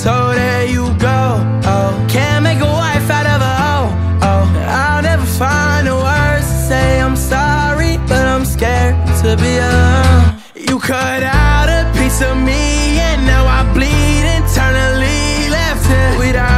so there you go. Oh, can't make a wife out of a hoe. Oh, I'll never find the words to say I'm sorry, but I'm scared to be alone. You cut out a piece of me, and now I bleed internally, left here without